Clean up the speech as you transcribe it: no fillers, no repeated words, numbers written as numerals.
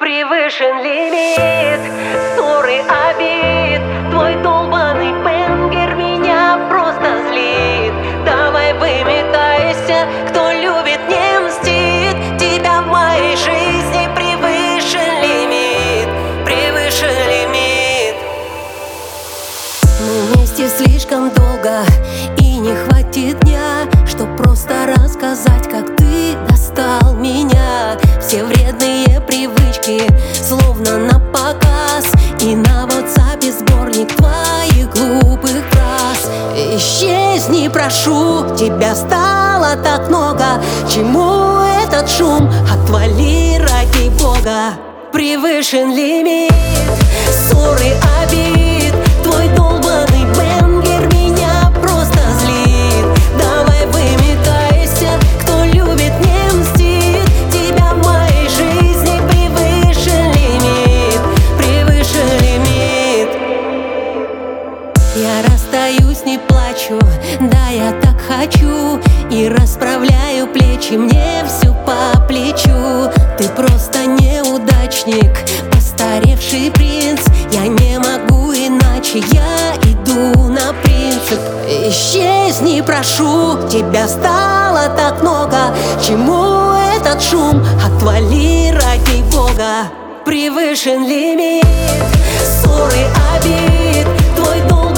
Превышен лимит, ссоры, обид. Твой долбаный бенгер меня просто злит. Давай выметайся, кто любит, не мстит. Тебя в моей жизни превышен лимит, превышен лимит. Мы вместе слишком долго, и не хватит дня, чтоб просто рассказать, как ты достал меня. Все вредные привычки, словно на показ, и на WhatsApp сборник твоих глупых фраз. Исчезни, прошу, тебя стало так много. Чему этот шум? Отвали ради Бога. Превышен лимит, ссоры, обид. Твой долбаный бенгер меня просто злит. Давай выметайся, кто любит, не мстит. Тебя в моей жизни превышен лимит, превышен лимит. Я расстаюсь, не плачу, да я так хочу. И расправляю плечи, мне все по плечу. Ты просто неудачник, постаревший принц. Я не могу иначе, я иду на принцип. Исчезни, прошу, тебя стало так много. Чему этот шум? Отвали ради Бога. Превышен лимит, ссоры, обид. Твой дом